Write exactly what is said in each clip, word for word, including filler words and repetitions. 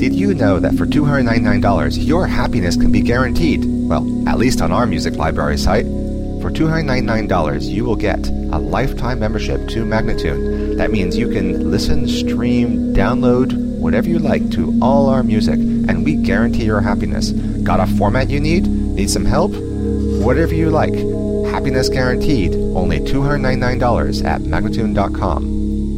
Did you know that for two hundred ninety-nine dollars, your happiness can be guaranteed? Well, at least on our music library site. For two hundred ninety-nine dollars, you will get a lifetime membership to Magnatune. That means you can listen, stream, download, whatever you like to all our music, and we guarantee your happiness. Got a format you need? Need some help? Whatever you like. Happiness guaranteed. Only two hundred ninety-nine dollars at Magnatune dot com.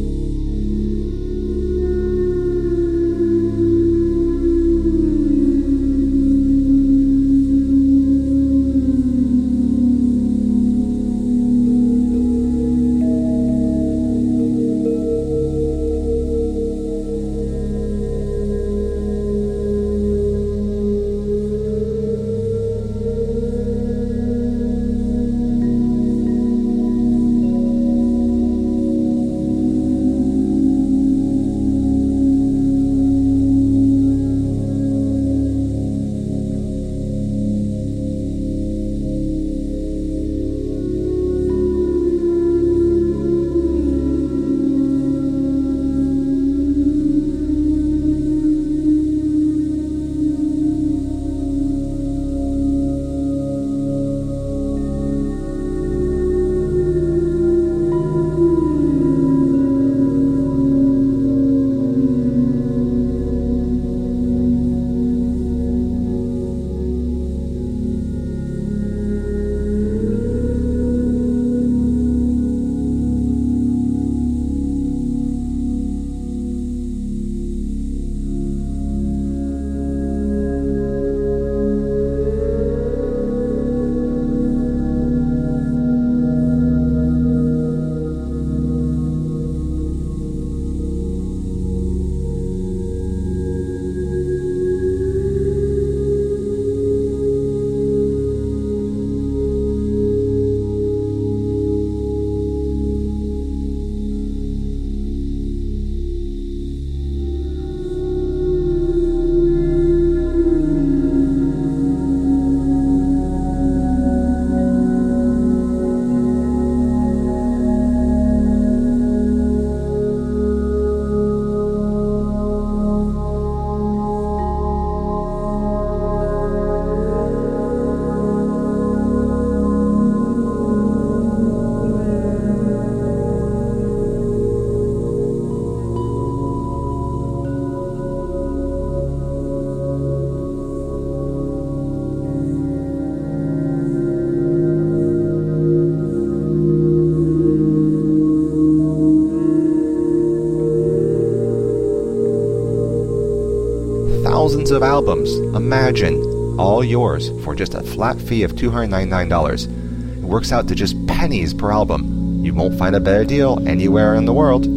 Thousands of albums, imagine, all yours for just a flat fee of two hundred ninety-nine dollars. It works out to just pennies per album. You won't find a better deal anywhere in the world.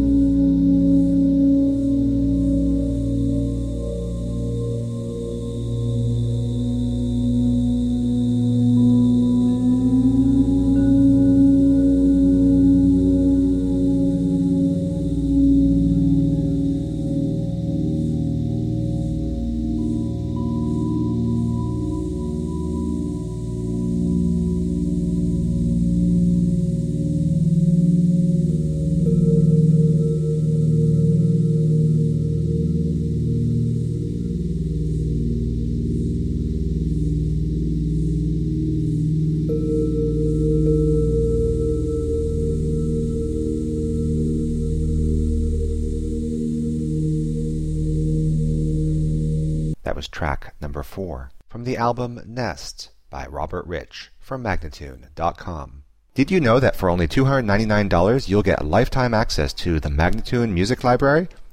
That was track number four from the album Nest by Robert Rich from Magnatune dot com. Did you know that for only two hundred ninety-nine dollars you'll get lifetime access to the Magnatune Music Library?